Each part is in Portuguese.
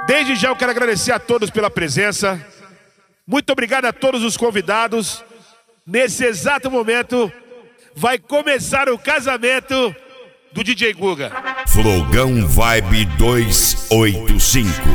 Desde já eu quero agradecer a todos pela presença. Muito obrigado a todos os convidados. Nesse exato momento, vai começar o casamento do DJ Guga. Flogão Vibe 285.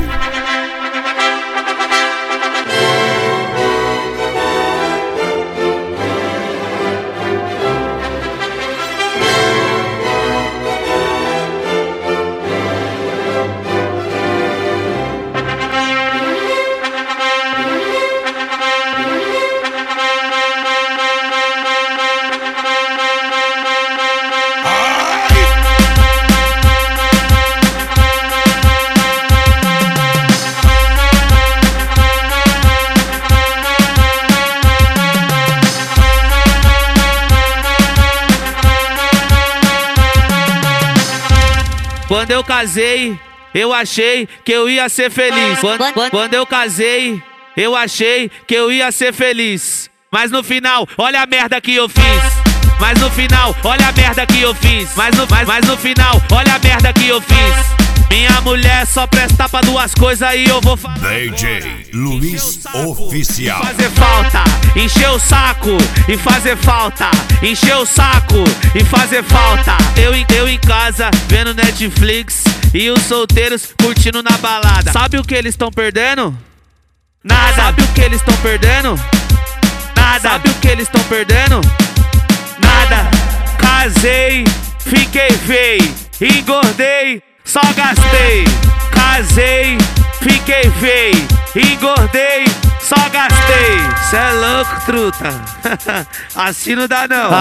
Quando eu casei, eu achei que eu ia ser feliz. Quando eu casei, eu achei que eu ia ser feliz. Mas no final, olha a merda que eu fiz. Mas no final, olha a merda que eu fiz. Mas no final, olha a merda que eu fiz. Minha mulher só presta pra duas coisas e eu vou DJ Luiz Oficial. Fazer falta, encher o saco e fazer falta. Encher o saco e fazer falta. Eu em casa vendo Netflix e os solteiros curtindo na balada. Sabe o que eles estão perdendo? Nada. Sabe o que eles estão perdendo? Nada. Sabe o que eles estão perdendo? Nada. Casei, fiquei feio, engordei, só gastei. Casei, fiquei feio, engordei, só gastei. Cê é louco, truta. Assim não dá não.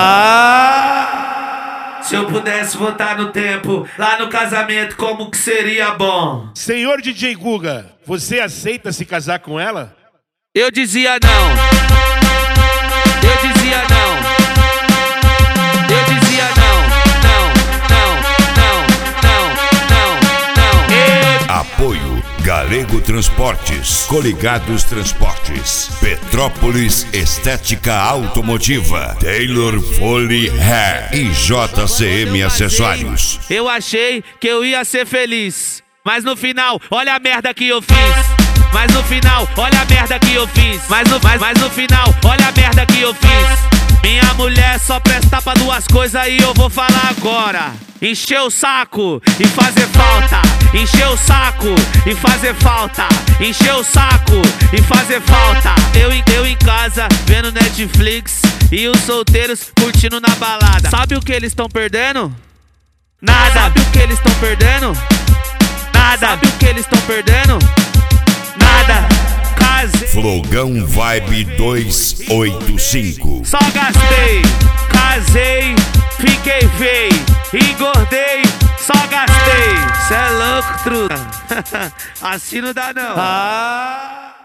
Se eu pudesse voltar no tempo, lá no casamento, como que seria bom? Senhor DJ Guga, você aceita se casar com ela? Eu dizia não. Eu dizia não. Eu dizia não. Não. Apoio Galego Transportes, Coligados Transportes, Petrópolis Estética Automotiva, Taylor Foley Hair e JCM Acessórios. Eu achei que eu ia ser feliz, mas no final, olha a merda que eu fiz. Mas no final, olha a merda que eu fiz. Mas no final, olha a merda que eu fiz. Minha mulher só presta pra duas coisas e eu vou falar agora. Encher o saco e fazer falta. Encher o saco e fazer falta. Encher o saco e fazer falta. Eu em casa vendo Netflix e os solteiros curtindo na balada. Sabe o que eles estão perdendo? Nada. Sabe o que eles estão perdendo? Nada. Sabe o que eles estão perdendo? Nada. Casei. Flogão Vibe 285. Só gastei. Casei, fiquei feio, engordei, só gastei. Cê é louco, truta. Assim não dá não.